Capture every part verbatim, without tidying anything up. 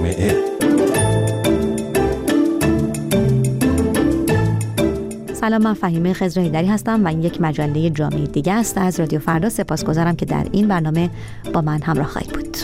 جامعه. سلام، من فهیمه خضر حیدری هستم و این یک مجله جامعه دیگه است از رادیو فردا. سپاسگزارم که در این برنامه با من همراه خواهید بود.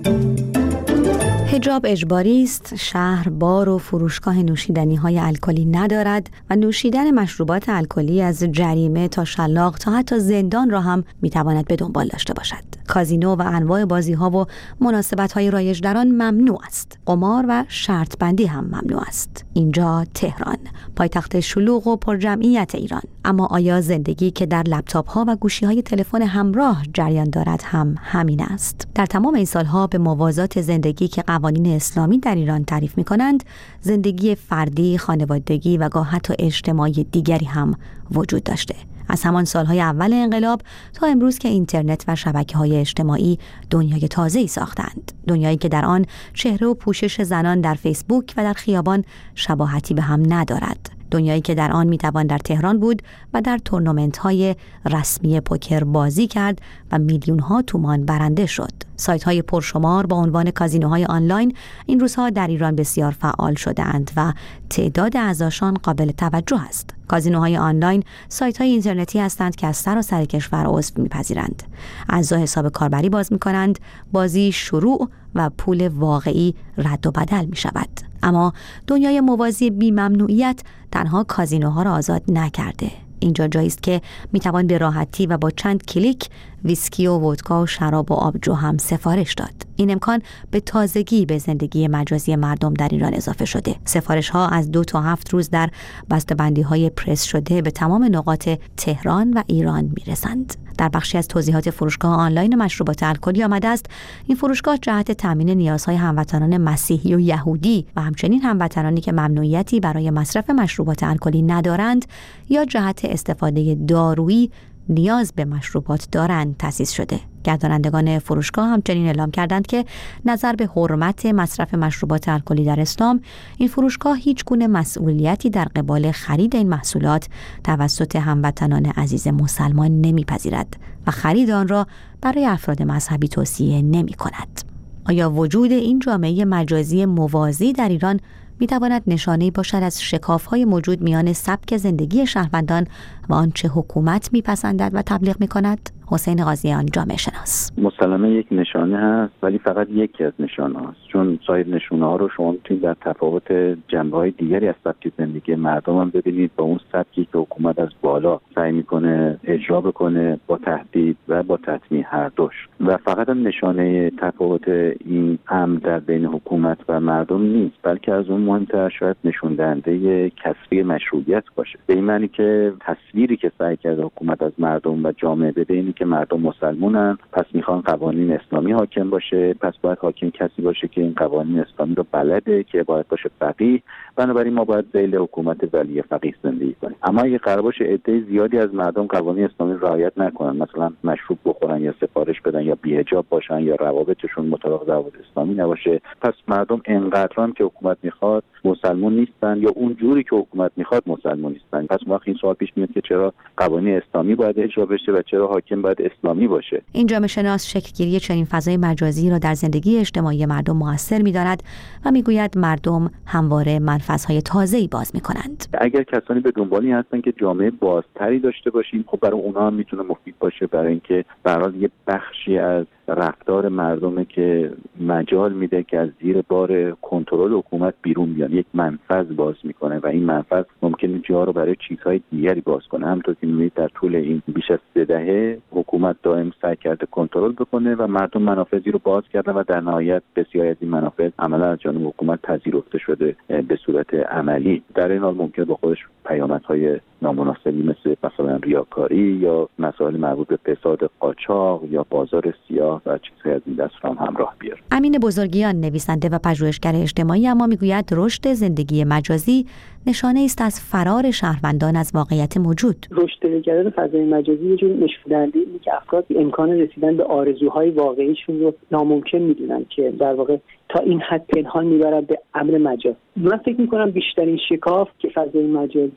حجاب اجباری است، شهر بار و فروشگاه نوشیدنی‌های الکلی ندارد و نوشیدن مشروبات الکلی از جریمه تا شلاق تا حتی زندان را هم می‌تواند به دنبال داشته باشد. کازینو و انواع بازی‌ها و مناسبت‌های رایج در آن ممنوع است. قمار و شرط بندی هم ممنوع است. اینجا تهران، پایتخت شلوغ و پرجمعیت ایران. اما آیا زندگی که در لپتاپ‌ها و گوشی‌های تلفن همراه جریان دارد هم همین است؟ در تمام این سال‌ها به موازات زندگی که قوانین اسلامی در ایران تعریف می‌کنند، زندگی فردی، خانوادگی و گاه حتی اجتماعی دیگری هم وجود داشته. از همان سالهای اول انقلاب تا امروز که اینترنت و شبکه‌های اجتماعی دنیای تازه‌ای ساختند، دنیایی که در آن چهره و پوشش زنان در فیسبوک و در خیابان شباهتی به هم ندارد، دنیایی که در آن میتوان در تهران بود و در تورنمنت‌های رسمی پوکر بازی کرد و میلیون‌ها تومان برنده شد. سایت‌های پرشمار با عنوان کازینوهای آنلاین این روزها در ایران بسیار فعال شده‌اند و تعداد اعضاشان قابل توجه است. کازینوهای آنلاین سایت‌های اینترنتی هستند که از سراسر کشور عضو می‌پذیرند. اعضا حساب کاربری باز می‌کنند، بازی شروع و پول واقعی رد و بدل می‌شود. اما دنیای موازی بی‌ممنوعیت تنها کازینوها را آزاد نکرده. اینجا جایی است که میتوان به راحتی و با چند کلیک ویسکی و ودکا و شراب و آبجو هم سفارش داد. این امکان به تازگی به زندگی مجازی مردم در ایران اضافه شده. سفارش ها از دو تا هفت روز در بسته‌بندی های پرس شده به تمام نقاط تهران و ایران میرسند. در بخشی از توضیحات فروشگاه آنلاین مشروبات الکلی آمده است این فروشگاه جهت تامین نیازهای هموطنان مسیحی و یهودی و همچنین هموطنانی که ممنوعیتی برای مصرف مشروبات الکلی ندارند یا جهت استفاده دارویی نیاز به مشروبات دارند تأسیس شده. گردانندگان فروشگاه همچنین اعلام کردند که نظر به حرمت مصرف مشروبات الکلی در اسلام، این فروشگاه هیچ گونه مسئولیتی در قبال خرید این محصولات توسط هموطنان عزیز مسلمان نمیپذیرد و خرید آن را برای افراد مذهبی توصیه نمی کند. آیا وجود این جامعه مجازی موازی در ایران میتواند نشانه‌ای باشد از شکاف‌های موجود میان سبک زندگی شهروندان و آنچه حکومت میپسندد و تبلیغ میکند؟ حسین قاضیان، جامعه شناس: مسلماً یک نشانه هست، ولی فقط یکی از نشانه هست، چون سایر نشونه ها رو شما میتونید در تفاوت جنبه‌های دیگری از سبک زندگی مردم هم ببینید. با اون سبکی که حکومت از بالا سعی میکنه اجرا بکنه با تهدید و با تطمیع هر دوش، و فقط هم نشانه تفاوت این امر در بین حکومت و مردم نیست، بلکه از اون مهمتر شاید نشون دهنده کسری مشروعیت باشه. به این معنی که تصویری که سعی کرده حکومت از مردم و جامعه بده اینه که مردم مسلمانن، پس میخوان قوانین اسلامی حاکم باشه، پس باید حاکم کسی باشه که این قوانین اسلامی رو بلده، که باید باشه فقیه، بنابراین ما باید ذیل حکومت ولی فقیه زندگی کنیم. اما اگه قرار باشه عده زیادی از مردم قوانین اسلامی رعایت نکنن، مثلا مشروب بخورن یا سفارش بدن یا بی‌حجاب باشن یا روابطشون مطابق ضوابط اسلامی نباشه، پس مردم انقدرام که حکومت میخواد مسلمان نیستن یا اون جوری که حکومت میخواد مسلمان نیستن. پس وقت این سوال پیش میاد که چرا قوانین اسلامی باید اجرا بشه و چرا حاکم باید اسلامی باشه. این جامعه شناس شکل‌گیری چنین فضای مجازی را در زندگی اجتماعی مردم موثر می‌داند و میگوید مردم همواره منفذهای تازه‌ای باز می‌کنند. اگر کسانی به دنبالی هستن که جامعه بازتری داشته باشیم، خب برای اونها هم میتونه مفید باشه، برای اینکه به هر حال یه بخشی از رفتار مردمه که مجال میده که از زیر بار کنترل حکومت بیرون بیان، یک منفذ باز میکنه و این منفذ ممکنه جا رو برای چیزهای دیگری باز کنه. همونطور که می‌بینید در طول این بیش از سه دهه حکومت دائم سعی کرده کنترل بکنه و مردم منافذی رو باز کردن و در نهایت بسیاری از این منافذ عملا از جانب حکومت پذیرفته شده به صورت عملی. در این حال ممکنه با خودش پیامدهای نامناسبی مثل مثلا ریاکاری یا مسائل مربوط به فساد قاچاق یا بازار سیاه و چیزهای از این دست هم همراه بیاره. امین بزرگیان، نویسنده و پژوهشگر اجتماعی، اما میگوید رشد زندگی مجازی نشانه است از فرار شهروندان از واقعیت موجود. رشد پیدا فضای مجازی یه جور نشون دهنده اینه که افراد امکان رسیدن به آرزوهای واقعیشون رو ناممکن میدونن، که در واقع تا این حد پنهان میبرن به امر مجاز. من فکر میکنم بیشترین شکاف که فضای مجازی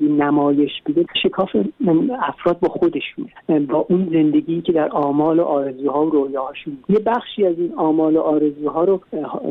مجازی نمایش بده، شکاف افراد با خودشون، با اون زندگی که در آمال و آرزوها و رویاهاشون. یه بخشی از این آمال و آرزوها رو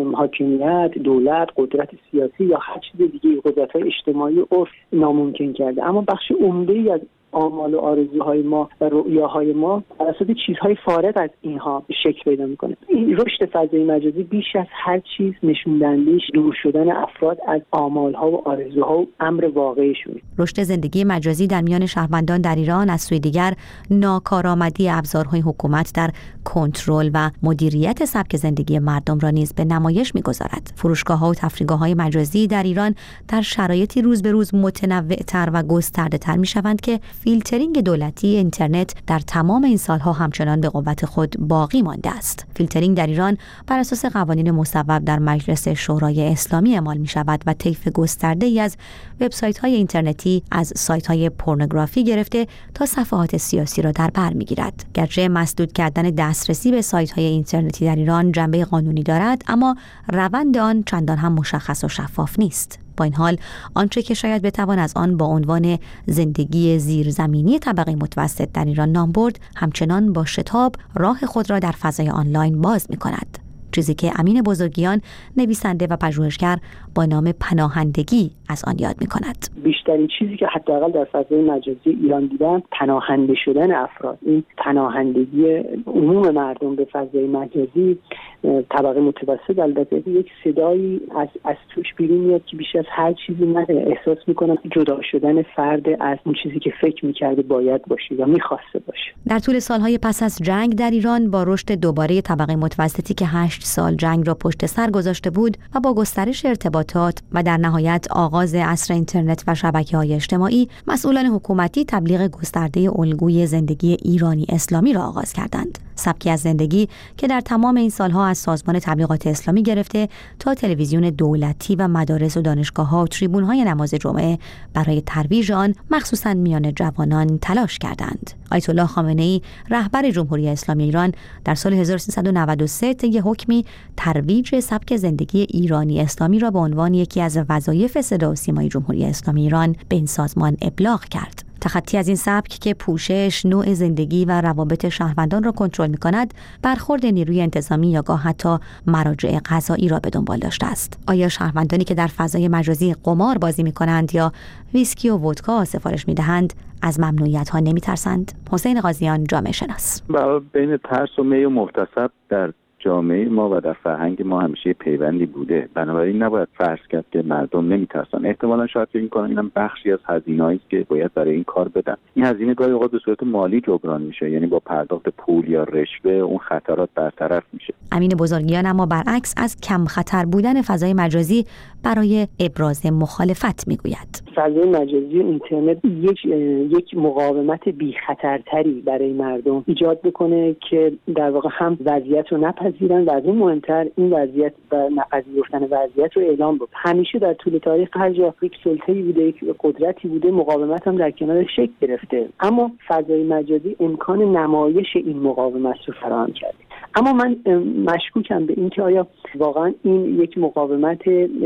حاکمیت، دولت، قدرت سیاسی یا هر چیز دیگه، قدرت‌های اجتماعی عرف ناممکن کرده. اما بخش عمده‌ای از آمال و آرزوهای ما و رؤیاهای ما توسط چیزهای فارغ از اینها شکل پیدا میکنه. این رشد فضای مجازی بیش از هر چیز نشون دهنده‌اش دور شدن افراد از آمالها و آرزوها و امر واقعیشونه. رشد زندگی مجازی در میان شهروندان در ایران از سوی دیگر ناکارآمدی ابزارهای حکومت در کنترل و مدیریت سبک زندگی مردم را نیز به نمایش میگذارد. فروشگاه‌ها و تفریحگاه‌های مجازی در ایران در شرایطی روز به روز متنوع‌تر و گسترده‌تر می‌شوند که فیلترینگ دولتی اینترنت در تمام این سالها همچنان به قوت خود باقی مانده است. فیلترینگ در ایران بر اساس قوانین مصوب در مجلس شورای اسلامی اعمال می شود و طیف گسترده‌ای از وبسایت‌های اینترنتی از سایت‌های پورنوگرافی گرفته تا صفحات سیاسی را در بر می‌گیرد. گرچه مسدود کردن دسترسی به سایت‌های اینترنتی در ایران جنبه قانونی دارد، اما روند آن چندان هم مشخص و شفاف نیست. با این حال آنچه که شاید بتوان از آن با عنوان زندگی زیرزمینی طبقه متوسط در ایران نام برد، همچنان با شتاب راه خود را در فضای آنلاین باز می‌کند. چیزی که امین بزرگیان، نویسنده و پژوهشگر، با نام پناهندگی از آن یاد می‌کند. بیشترین چیزی که حداقل در فضای مجازی ایران دیدم پناهنده شدن افراد. این پناهندگی عموم مردم به فضای مجازی، طبقه متوسط، البته یک صدایی از از توش بیرون میاد که بیش از هر چیزی من احساس میکنم جدا شدن فرد از اون چیزی که فکر میکرده باید باشه یا میخواسته باشه. در طول سالهای پس از جنگ در ایران با رشد دوباره طبقه متوسطی که هشت سال جنگ را پشت سر گذاشته بود و با گسترش ارتباطات و در نهایت آغاز عصر اینترنت و شبکه‌های اجتماعی، مسئولان حکومتی تبلیغ گسترده الگوی زندگی ایرانی اسلامی را آغاز کردند. سبکی از زندگی که در تمام این سالها از سازمان تبلیغات اسلامی گرفته تا تلویزیون دولتی و مدارس و دانشگاه‌ها و تریبون‌های نماز جمعه برای ترویج آن مخصوصاً میان جوانان تلاش کردند. آیت الله خامنه‌ای، رهبر جمهوری اسلامی ایران، در سال هزار و سیصد و نود و سه طی حکمی ترویج سبک زندگی ایرانی اسلامی را به عنوان یکی از وظایف صدا و سیمای جمهوری اسلامی ایران به این سازمان ابلاغ کرد. تخطی از این سبک که پوشش، نوع زندگی و روابط شهروندان را کنترل می‌کند، برخورد نیروی انتظامی یا گاه حتی مراجع قضایی را به دنبال داشته است. آیا شهروندانی که در فضای مجازی قمار بازی می‌کنند یا ویسکی و ودکا سفارش می‌دهند از ممنوعیت‌ها نمی‌ترسند؟ حسین قاضیان، جامعه شناس. بین ترس و می و محتسب در جامعه ما و در فرهنگ ما همیشه پیوندی بوده، بنابراین نباید فرض کرد که مردم نمیترسن. احتمالاً شاید فکر می‌کنن اینم بخشی از هزینه‌ای است که باید برای این کار بدن. این هزینه گاهی اوقات به صورت مالی جبران میشه، یعنی با پرداخت پول یا رشوه اون خطرات برطرف میشه. امین بزرگیان اما برعکس از کم خطر بودن فضای مجازی برای ابراز مخالفت میگوید. فضای مجازی اینترنت یک یک مقاومت بی خطرتری برای مردم ایجاد بکنه که در واقع هم وضعیت رو نپذیرن و از این مهمتر این وضعیت و نپذیرفتن وضعیت رو اعلام بکنن. همیشه در طول تاریخ هر جا یک سلطه‌ای بوده، یک قدرتی بوده، مقاومت هم در کنار شکل گرفته، اما فضای مجازی امکان نمایش این مقاومت رو فراهم کرده. اما من مشکوکم به این که آیا واقعا این یک مقاومت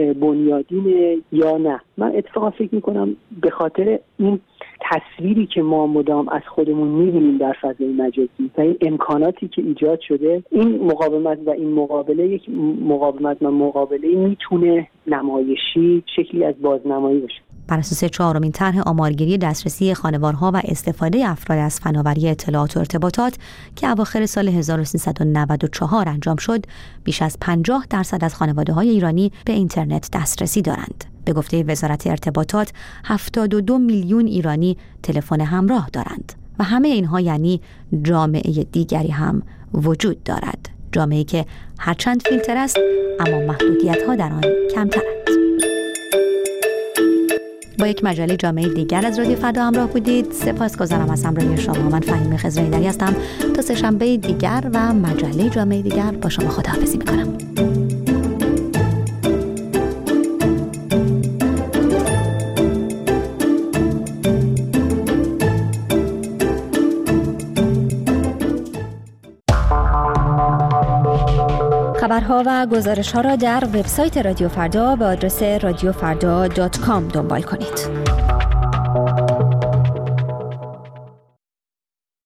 بنیادینه یا نه. من اتفاقا فکر میکنم به خاطر این تصویری که ما مدام از خودمون می‌بینیم در فضای مجازی و این امکاناتی که ایجاد شده، این مقاومت و این مقابله یک مقاومت و مقابله میتونه نمایشی، شکلی از بازنمایی باشه. بر اساس چهارمین طرح آمارگیری دسترسی خانوارها و استفاده افراد از فناوری اطلاعات و ارتباطات که اواخر سال هزار و سیصد و نود و چهار انجام شد، بیش از پنجاه درصد از خانواده‌های ایرانی به اینترنت دسترسی دارند. به گفته وزارت ارتباطات، هفتاد و دو میلیون ایرانی تلفن همراه دارند و همه اینها یعنی جامعه دیگری هم وجود دارد. جامعه‌ای که هرچند فیلتر است اما محدودیت‌ها در آن کمترند. با یک مجله جامعه دیگر از رادیو فردا همراه بودید. سپاسگزارم از همراهی شما. من فهیم خضرایی هستم. تا سه‌شنبه دیگر و مجله جامعه دیگر با شما خداحافظی می‌کنم. خبرها و گزارش‌ها را در وبسایت رادیو فردا به آدرس رادیو فردا دات کام دنبال کنید.